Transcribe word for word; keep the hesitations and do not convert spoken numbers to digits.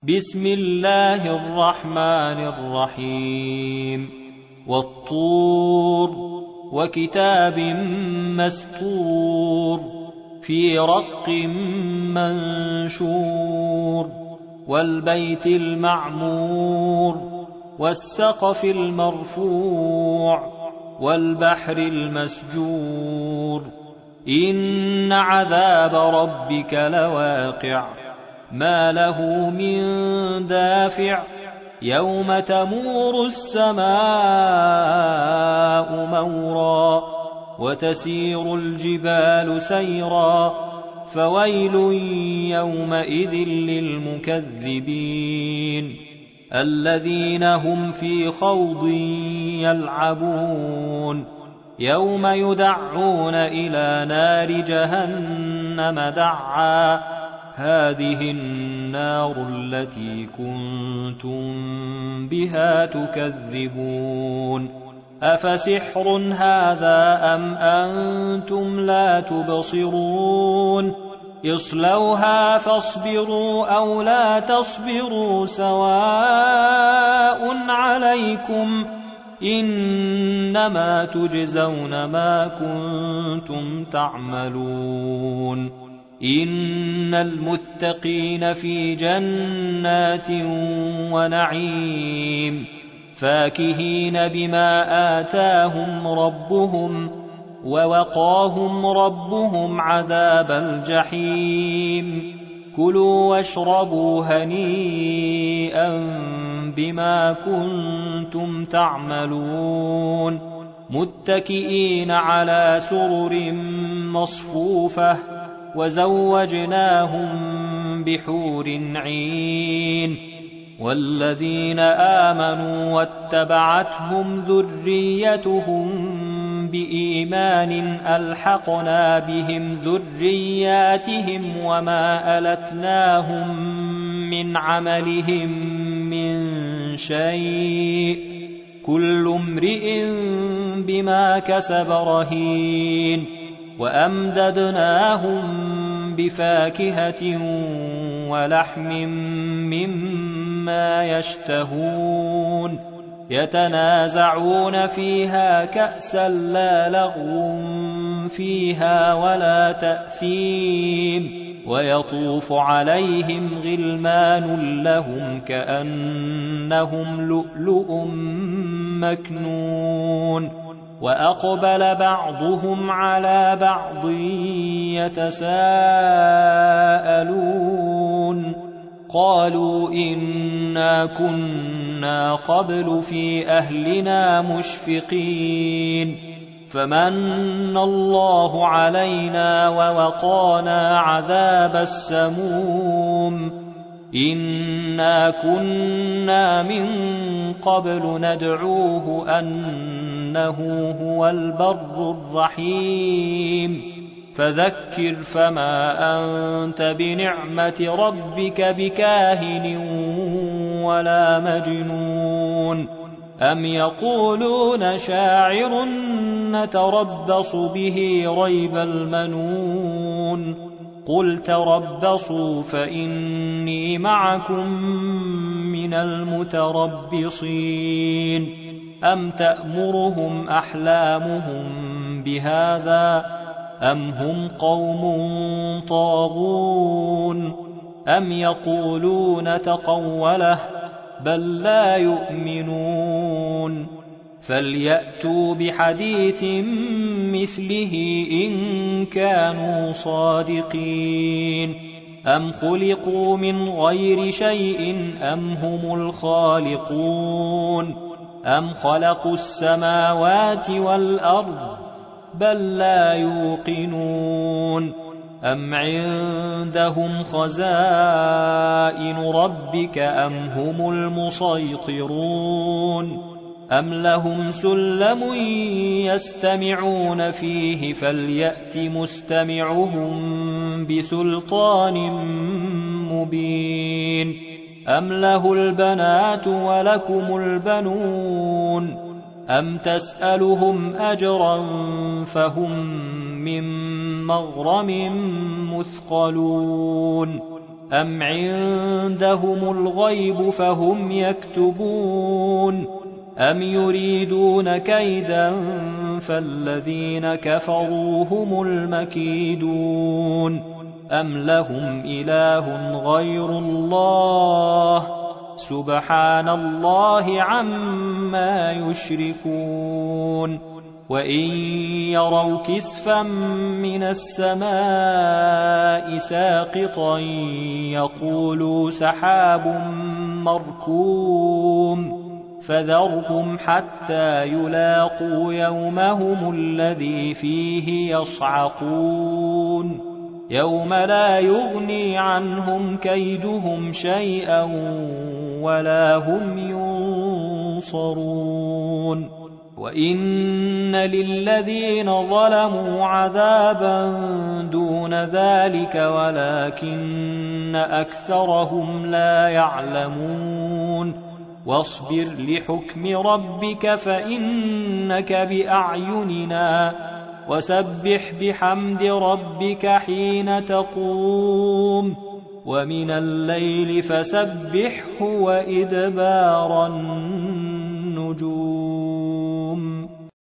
بسم الله الرحمن الرحيم والطور وكتاب مسطور في رق منشور والبيت المعمور والسقف المرفوع والبحر المسجور إن عذاب ربك لواقع ما له من دافع يوم تمور السماء مورا وتسير الجبال سيرا فويل يومئذ للمكذبين الذين هم في خوض يلعبون يوم يدعون إلى نار جهنم دعا هذه النار التي كنتم بها تكذبون أفسحر هذا أم أنتم لا تبصرون اصلوها فاصبروا أو لا تصبروا سواء عليكم إنما تجزون ما كنتم تعملون إن المتقين في جنات ونعيم فاكهين بما آتاهم ربهم ووقاهم ربهم عذاب الجحيم كلوا واشربوا هنيئا بما كنتم تعملون متكئين على سرر مصفوفة وزوجناهم بحور عين والذين آمنوا واتبعتهم ذريتهم بإيمان ألحقنا بهم ذرياتهم وما ألتناهم من عملهم من شيء كل امرئ بما كسب رهين وأمددناهم بفاكهة ولحم مما يشتهون يتنازعون فيها كأسا لا لغو فيها ولا تأثيم ويطوف عليهم غلمان لهم كأنهم لؤلؤ مكنون وأقبل بعضهم على بعض يتساءلون قالوا إنا كنا قبل في أهلنا مشفقين فمن الله علينا ووقانا عذاب السموم إنا كنا من قبل ندعوه أنه هو البر الرحيم فذكر فما أنت بنعمة ربك بكاهن ولا مجنون أم يقولون شاعر نتربص به ريب المنون قل تربصوا فإني معكم من المتربصين أم تأمرهم أحلامهم بهذا أم هم قوم طاغون أم يقولون تقوله بل لا يؤمنون فليأتوا بحديث مثله إن كانوا صادقين أم خلقوا من غير شيء أم هم الخالقون أم خلقوا السماوات والأرض بل لا يوقنون أم عندهم خزائن ربك أم هم المسيطرون أم لهم سلم يستمعون فيه فليأت مستمعهم بسلطان مبين أم له البنات ولكم البنون أم تسألهم أجرا فهم من مغرم مثقلون أم عندهم الغيب فهم يكتبون أم يريدون كيدا فالذين كفروا هم المكيدون أم لهم إله غير الله سبحان الله عما يشركون وإن يروا كسفا من السماء ساقطا يقولوا سحاب مركوم فذرهم حتى يلاقوا يومهم الذي فيه يصعقون يوم لا يغني عنهم كيدهم شيئا ولا هم ينصرون وإن للذين ظلموا عذابا دون ذلك ولكن أكثرهم لا يعلمون واصبر لحكم ربك فإنك بأعيننا وسبح بحمد ربك حين تقوم ومن الليل فسبحه وإدبار النجوم